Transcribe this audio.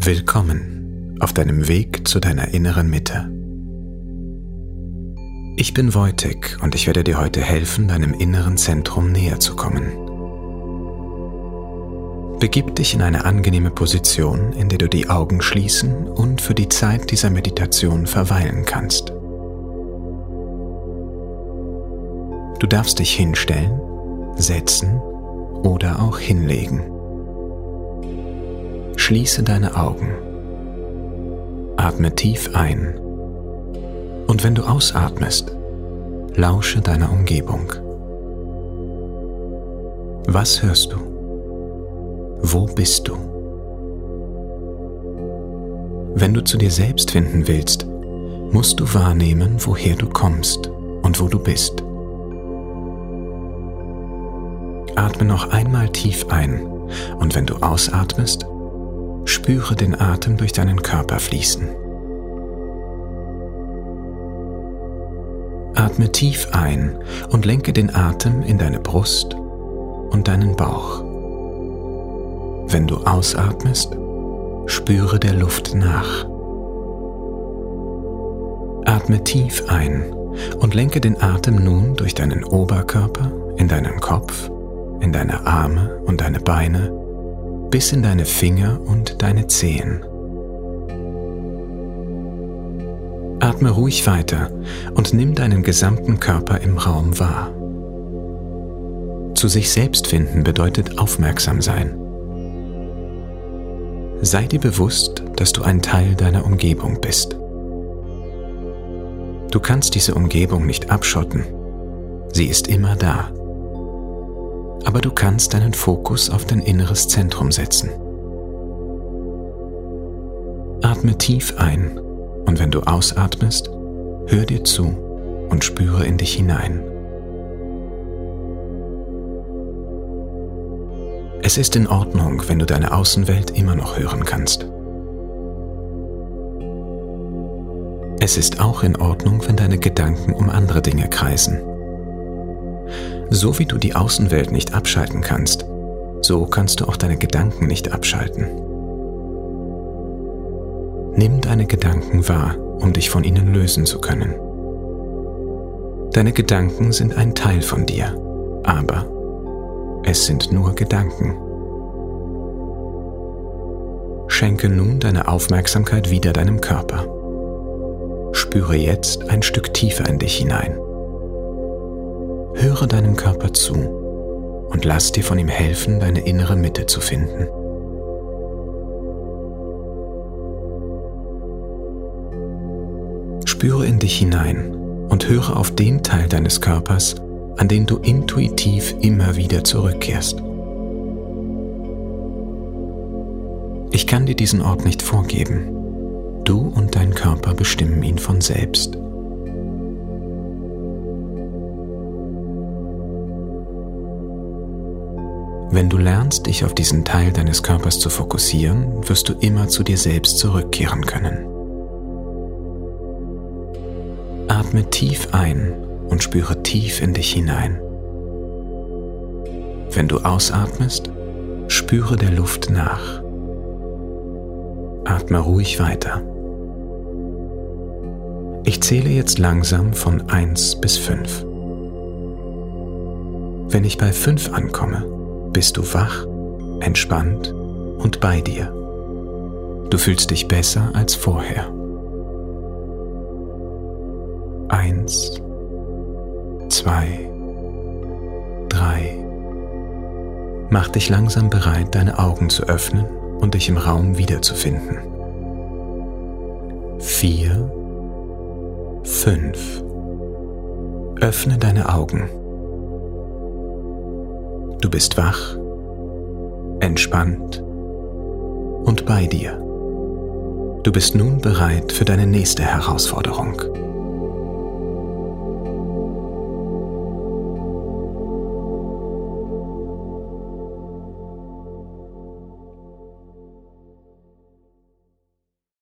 Willkommen auf deinem Weg zu deiner inneren Mitte. Ich bin Wojtek und ich werde dir heute helfen, deinem inneren Zentrum näher zu kommen. Begib dich in eine angenehme Position, in der du die Augen schließen und für die Zeit dieser Meditation verweilen kannst. Du darfst dich hinstellen, setzen oder auch hinlegen. Schließe deine Augen. Atme tief ein. Und wenn du ausatmest, lausche deiner Umgebung. Was hörst du? Wo bist du? Wenn du zu dir selbst finden willst, musst du wahrnehmen, woher du kommst und wo du bist. Atme noch einmal tief ein und wenn du ausatmest, spüre den Atem durch deinen Körper fließen. Atme tief ein und lenke den Atem in deine Brust und deinen Bauch. Wenn du ausatmest, spüre der Luft nach. Atme tief ein und lenke den Atem nun durch deinen Oberkörper, in deinen Kopf, in deine Arme und deine Beine, bis in deine Finger und deine Zehen. Atme ruhig weiter und nimm deinen gesamten Körper im Raum wahr. Zu sich selbst finden bedeutet aufmerksam sein. Sei dir bewusst, dass du ein Teil deiner Umgebung bist. Du kannst diese Umgebung nicht abschotten. Sie ist immer da. Aber du kannst deinen Fokus auf dein inneres Zentrum setzen. Atme tief ein und wenn du ausatmest, hör dir zu und spüre in dich hinein. Es ist in Ordnung, wenn du deine Außenwelt immer noch hören kannst. Es ist auch in Ordnung, wenn deine Gedanken um andere Dinge kreisen. So wie du die Außenwelt nicht abschalten kannst, so kannst du auch deine Gedanken nicht abschalten. Nimm deine Gedanken wahr, um dich von ihnen lösen zu können. Deine Gedanken sind ein Teil von dir, aber es sind nur Gedanken. Schenke nun deine Aufmerksamkeit wieder deinem Körper. Spüre jetzt ein Stück tiefer in dich hinein. Höre deinem Körper zu und lass dir von ihm helfen, deine innere Mitte zu finden. Spüre in dich hinein und höre auf den Teil deines Körpers, an den du intuitiv immer wieder zurückkehrst. Ich kann dir diesen Ort nicht vorgeben. Du und dein Körper bestimmen ihn von selbst. Wenn du lernst, dich auf diesen Teil deines Körpers zu fokussieren, wirst du immer zu dir selbst zurückkehren können. Atme tief ein und spüre tief in dich hinein. Wenn du ausatmest, spüre der Luft nach. Atme ruhig weiter. Ich zähle jetzt langsam von 1 bis 5. Wenn ich bei 5 ankomme, bist du wach, entspannt und bei dir. Du fühlst dich besser als vorher. 1, 2, 3. Mach dich langsam bereit, deine Augen zu öffnen und dich im Raum wiederzufinden. 4, 5. Öffne deine Augen. Du bist wach, entspannt und bei dir. Du bist nun bereit für deine nächste Herausforderung.